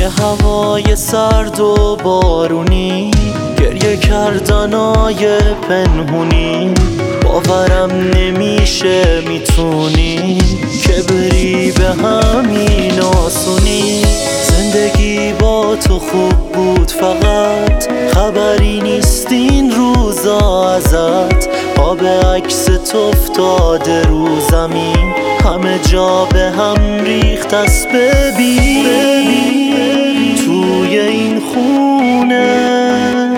توی هوای سرد و بارونی، گریه کردنای پنهونی، باورم نمیشه میتونی که بری به همین آسونی. زندگی با تو خوب بود فقط خبری نیست این روزا ازت. آب عکس تو افتاده رو زمین، همه جا به هم ریخت است. ببین توی این خونه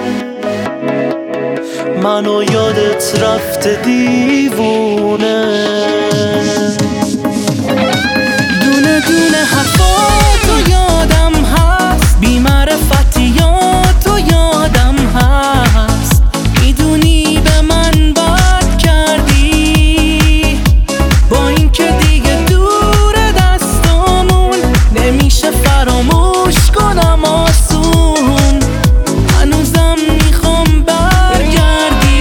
منو یادت رفته دیوونه. دونه دونه حرفاتو یادم هست، بی معرفتیاتو یادم هست. میدونی به من بد کردی، با اینکه دیگه دور دستامون نمیشه فراموش کنم آسون. هنوزم میخوام برگردی.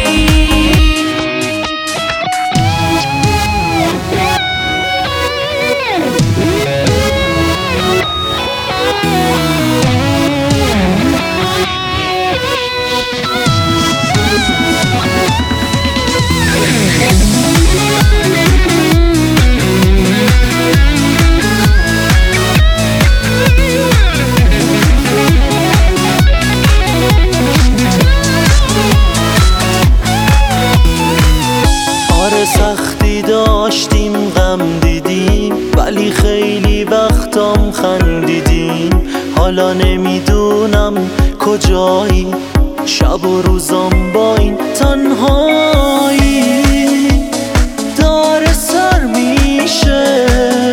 سختی داشتیم غم دیدیم، ولی خیلی وقتام خندیدیم. حالا نمیدونم کجایی، شب و روزام با این تنهایی داره سر میشه.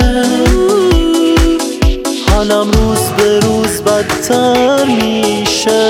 حالم روز به روز بدتر میشه.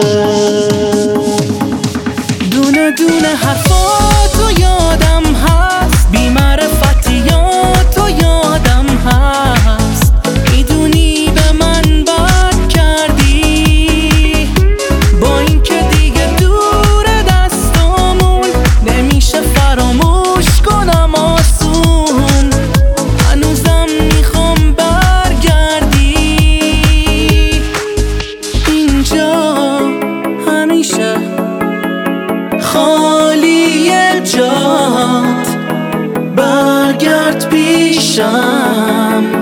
دونه دونه حرفاتو یادم هست، بی معرفتیاتو یادم هست. میدونی به من بد کردی، با اینکه دیگه دور دستامون نمیشه فراموش کنم آسون. هنوزم میخوام برگردی. اینجا همیشه خالیه جات، برگرد پیشم.